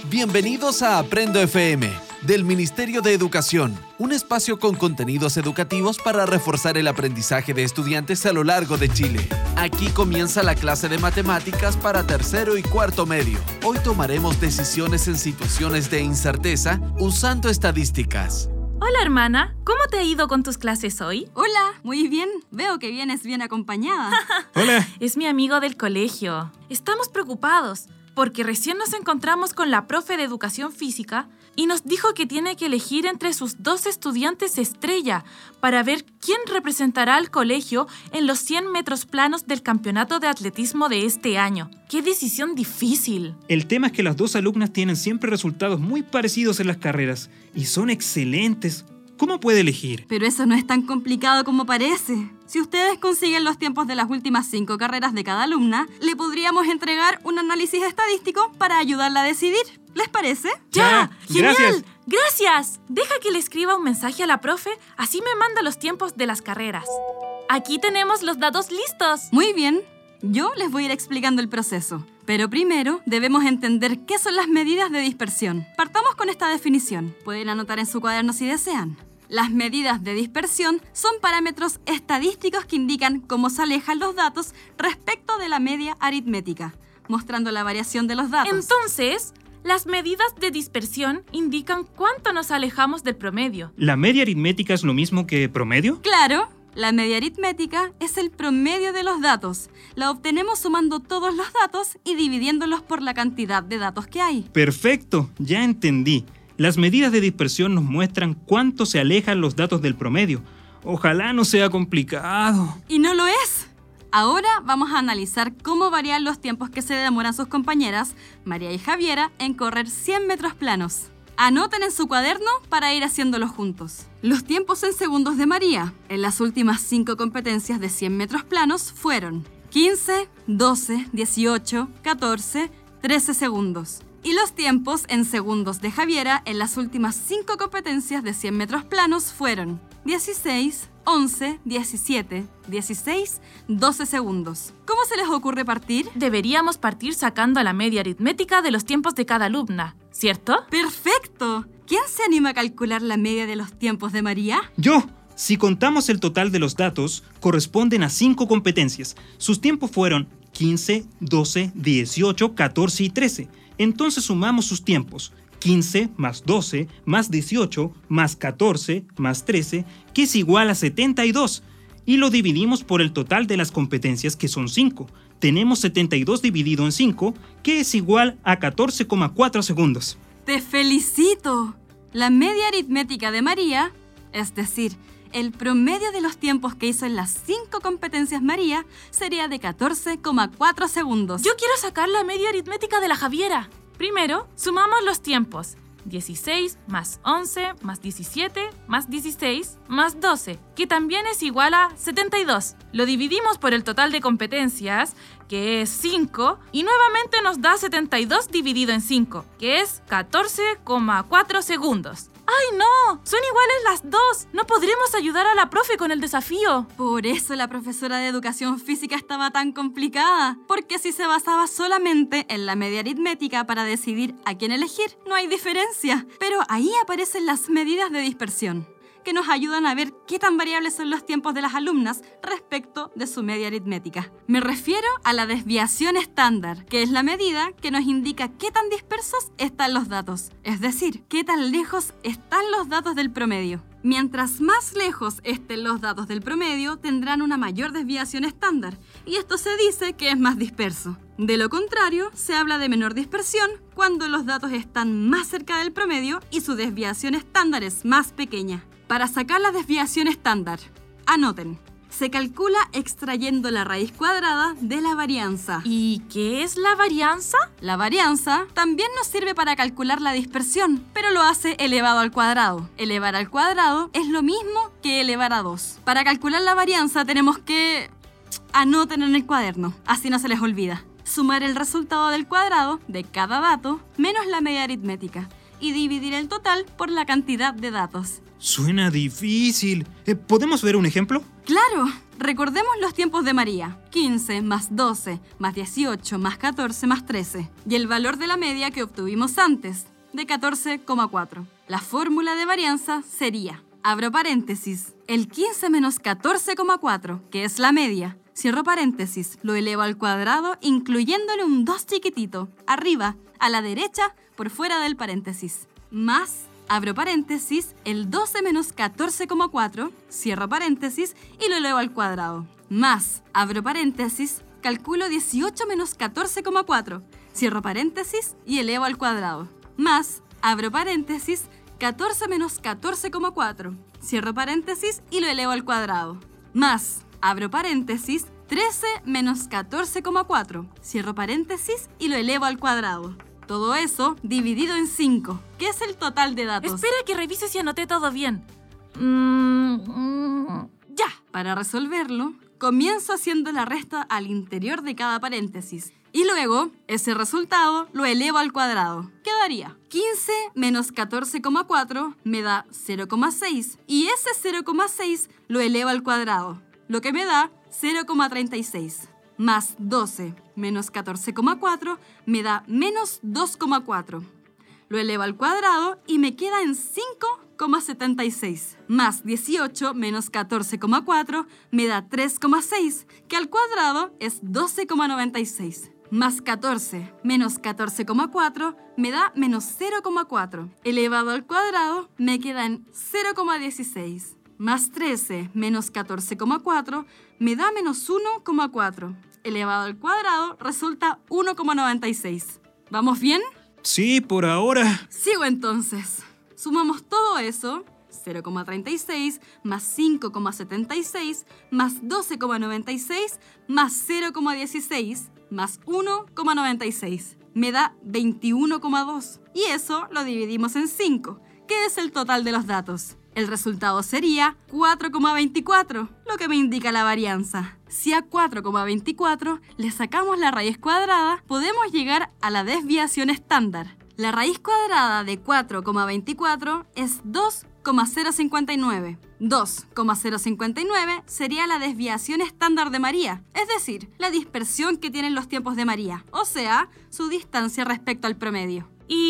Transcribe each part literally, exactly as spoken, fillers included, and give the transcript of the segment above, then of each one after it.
Bienvenidos a Aprendo F M, del Ministerio de Educación, un espacio con contenidos educativos para reforzar el aprendizaje de estudiantes a lo largo de Chile. Aquí comienza la clase de matemáticas para tercero y cuarto medio. Hoy tomaremos decisiones en situaciones de incerteza usando estadísticas. Hola, hermana. ¿Cómo te ha ido con tus clases hoy? Hola, muy bien. Veo que vienes bien acompañada. Hola. Es mi amigo del colegio. Estamos preocupados porque recién nos encontramos con la profe de educación física y nos dijo que tiene que elegir entre sus dos estudiantes estrella para ver quién representará al colegio en los cien metros planos del campeonato de atletismo de este año. ¡Qué decisión difícil! El tema es que las dos alumnas tienen siempre resultados muy parecidos en las carreras y son excelentes. ¿Cómo puede elegir? Pero eso no es tan complicado como parece. Si ustedes consiguen los tiempos de las últimas cinco carreras de cada alumna, le podríamos entregar un análisis estadístico para ayudarla a decidir. ¿Les parece? ¡Ya! Ya, ¡Genial! gracias. ¡Gracias! Deja que le escriba un mensaje a la profe, así me manda los tiempos de las carreras. Aquí tenemos los datos listos. Muy bien. Yo les voy a ir explicando el proceso. Pero primero debemos entender qué son las medidas de dispersión. Partamos con esta definición. Pueden anotar en su cuaderno si desean. Las medidas de dispersión son parámetros estadísticos que indican cómo se alejan los datos respecto de la media aritmética, mostrando la variación de los datos. Entonces, las medidas de dispersión indican cuánto nos alejamos del promedio. ¿La media aritmética es lo mismo que promedio? Claro, la media aritmética es el promedio de los datos. La obtenemos sumando todos los datos y dividiéndolos por la cantidad de datos que hay. Perfecto, ya entendí. Las medidas de dispersión nos muestran cuánto se alejan los datos del promedio. Ojalá no sea complicado. Y no lo es. Ahora vamos a analizar cómo varían los tiempos que se demoran sus compañeras, María y Javiera, en correr cien metros planos. Anoten en su cuaderno para ir haciéndolo juntos. Los tiempos en segundos de María en las últimas cinco competencias de cien metros planos fueron quince, doce, dieciocho, catorce, trece segundos. Y los tiempos en segundos de Javiera en las últimas cinco competencias de cien metros planos fueron dieciséis, once, diecisiete, dieciséis, doce segundos. ¿Cómo se les ocurre partir? Deberíamos partir sacando la media aritmética de los tiempos de cada alumna, ¿cierto? ¡Perfecto! ¿Quién se anima a calcular la media de los tiempos de María? ¡Yo! Si contamos el total de los datos, corresponden a cinco competencias. Sus tiempos fueron quince, doce, dieciocho, catorce y trece. Entonces sumamos sus tiempos. quince más doce más dieciocho más catorce más trece, que es igual a setenta y dos. Y lo dividimos por el total de las competencias, que son cinco. Tenemos setenta y dos dividido en cinco, que es igual a catorce coma cuatro segundos. ¡Te felicito! La media aritmética de María, es decir, el promedio de los tiempos que hizo en las cinco competencias María, sería de catorce coma cuatro segundos. Yo quiero sacar la media aritmética de la Javiera. Primero, sumamos los tiempos. dieciséis más once más diecisiete más dieciséis más doce, que también es igual a setenta y dos. Lo dividimos por el total de competencias, que es cinco, y nuevamente nos da setenta y dos dividido en cinco, que es catorce coma cuatro segundos. ¡Ay, no! ¡Son iguales las dos! ¡No podremos ayudar a la profe con el desafío! Por eso la profesora de educación física estaba tan complicada, porque si se basaba solamente en la media aritmética para decidir a quién elegir, no hay diferencia. Pero ahí aparecen las medidas de dispersión, que nos ayudan a ver qué tan variables son los tiempos de las alumnas respecto de su media aritmética. Me refiero a la desviación estándar, que es la medida que nos indica qué tan dispersos están los datos, es decir, qué tan lejos están los datos del promedio. Mientras más lejos estén los datos del promedio, tendrán una mayor desviación estándar, y esto se dice que es más disperso. De lo contrario, se habla de menor dispersión cuando los datos están más cerca del promedio y su desviación estándar es más pequeña. Para sacar la desviación estándar, anoten, se calcula extrayendo la raíz cuadrada de la varianza. ¿Y qué es la varianza? La varianza también nos sirve para calcular la dispersión, pero lo hace elevado al cuadrado. Elevar al cuadrado es lo mismo que elevar a dos. Para calcular la varianza tenemos que... Anoten en el cuaderno, así no se les olvida. Sumar el resultado del cuadrado de cada dato menos la media aritmética y dividir el total por la cantidad de datos. Suena difícil. Eh, ¿Podemos ver un ejemplo? ¡Claro! Recordemos los tiempos de María, quince más doce más dieciocho más catorce más trece, y el valor de la media que obtuvimos antes, de catorce coma cuatro. La fórmula de varianza sería, abro paréntesis, el quince menos catorce coma cuatro, que es la media, cierro paréntesis, lo elevo al cuadrado incluyéndole un dos chiquitito, arriba, a la derecha, por fuera del paréntesis, más, abro paréntesis, el doce menos catorce coma cuatro, cierro paréntesis y lo elevo al cuadrado, más, abro paréntesis, calculo dieciocho menos catorce coma cuatro, cierro paréntesis y elevo al cuadrado, más, abro paréntesis, catorce menos catorce coma cuatro, cierro paréntesis y lo elevo al cuadrado, más, abro paréntesis, trece menos catorce coma cuatro, cierro paréntesis y lo elevo al cuadrado. Todo eso dividido en cinco, que es el total de datos. Espera que revise si anoté todo bien. Mm, mm, ya. Para resolverlo, comienzo haciendo la resta al interior de cada paréntesis. Y luego, ese resultado lo elevo al cuadrado. Quedaría quince menos catorce coma cuatro me da cero coma seis. Y ese cero coma seis lo elevo al cuadrado, lo que me da cero coma treinta y seis. Más doce menos catorce coma cuatro me da menos dos coma cuatro. Lo elevo al cuadrado y me queda en cinco coma setenta y seis. Más dieciocho menos catorce coma cuatro me da tres coma seis, que al cuadrado es doce coma noventa y seis. Más catorce menos catorce coma cuatro me da menos cero coma cuatro. Elevado al cuadrado me queda en cero coma dieciséis. Más trece menos catorce coma cuatro me da menos uno coma cuatro. Elevado al cuadrado resulta uno coma noventa y seis. ¿Vamos bien? Sí, por ahora. Sigo entonces. Sumamos todo eso, cero coma treinta y seis más cinco coma setenta y seis más doce coma noventa y seis más cero coma dieciséis más uno coma noventa y seis. Me da veintiuno coma dos. Y eso lo dividimos en cinco, que es el total de los datos. El resultado sería cuatro coma veinticuatro, lo que me indica la varianza. Si a cuatro coma veinticuatro le sacamos la raíz cuadrada, podemos llegar a la desviación estándar. La raíz cuadrada de cuatro coma veinticuatro es dos coma cero cincuenta y nueve. dos coma cero cincuenta y nueve sería la desviación estándar de María, es decir, la dispersión que tienen los tiempos de María, o sea, su distancia respecto al promedio.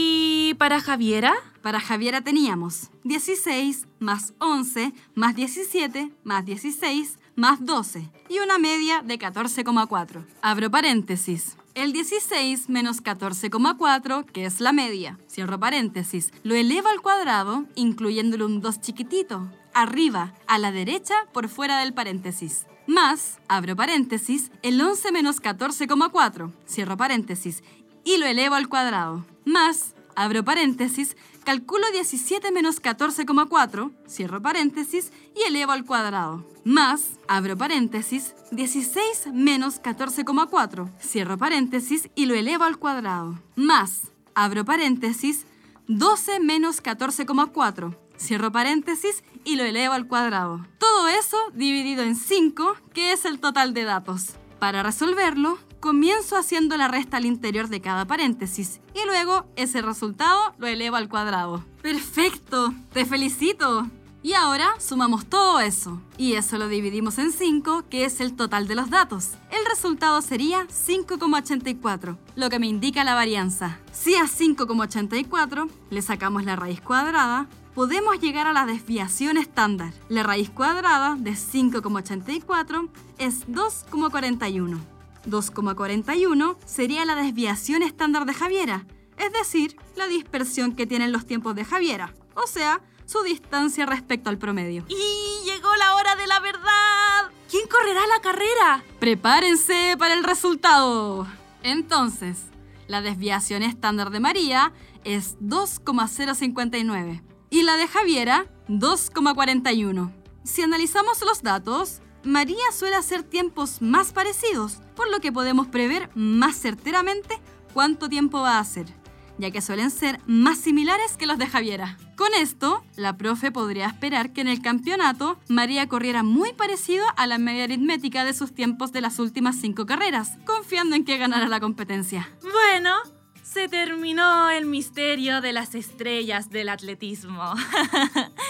¿Y para Javiera? Para Javiera teníamos dieciséis más once más diecisiete más dieciséis más doce y una media de catorce coma cuatro. Abro paréntesis. El dieciséis menos catorce coma cuatro, que es la media, cierro paréntesis, lo elevo al cuadrado incluyéndole un dos chiquitito, arriba, a la derecha, por fuera del paréntesis. Más, abro paréntesis, el once menos catorce coma cuatro, cierro paréntesis, y lo elevo al cuadrado. Más, abro paréntesis, calculo diecisiete menos catorce coma cuatro, cierro paréntesis y elevo al cuadrado. Más, abro paréntesis, dieciséis menos catorce coma cuatro, cierro paréntesis y lo elevo al cuadrado. Más, abro paréntesis, doce menos catorce coma cuatro, cierro paréntesis y lo elevo al cuadrado. Todo eso dividido en cinco, que es el total de datos. Para resolverlo, comienzo haciendo la resta al interior de cada paréntesis y luego ese resultado lo elevo al cuadrado. ¡Perfecto! ¡Te felicito! Y ahora sumamos todo eso. Y eso lo dividimos en cinco, que es el total de los datos. El resultado sería cinco coma ochenta y cuatro, lo que me indica la varianza. Si a cinco coma ochenta y cuatro le sacamos la raíz cuadrada, podemos llegar a la desviación estándar. La raíz cuadrada de cinco coma ochenta y cuatro es dos coma cuarenta y uno. dos coma cuarenta y uno sería la desviación estándar de Javiera, es decir, la dispersión que tienen los tiempos de Javiera, o sea, su distancia respecto al promedio. ¡Y llegó la hora de la verdad! ¿Quién correrá la carrera? ¡Prepárense para el resultado! Entonces, la desviación estándar de María es dos coma cero cincuenta y nueve y la de Javiera, dos coma cuarenta y uno. Si analizamos los datos, María suele hacer tiempos más parecidos, por lo que podemos prever más certeramente cuánto tiempo va a hacer, ya que suelen ser más similares que los de Javiera. Con esto, la profe podría esperar que en el campeonato María corriera muy parecido a la media aritmética de sus tiempos de las últimas cinco carreras, confiando en que ganara la competencia. Bueno, se terminó el misterio de las estrellas del atletismo.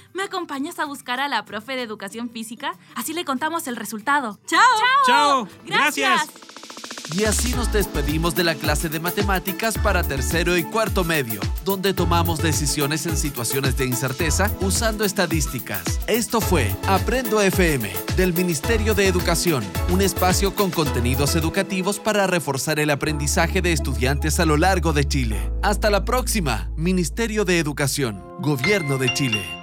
¿Me acompañas a buscar a la profe de educación física? Así le contamos el resultado. ¡Chao! ¡Chao! ¡Gracias! ¡Gracias! Y así nos despedimos de la clase de matemáticas para tercero y cuarto medio, donde tomamos decisiones en situaciones de incerteza usando estadísticas. Esto fue Aprendo F M, del Ministerio de Educación, un espacio con contenidos educativos para reforzar el aprendizaje de estudiantes a lo largo de Chile. Hasta la próxima, Ministerio de Educación, Gobierno de Chile.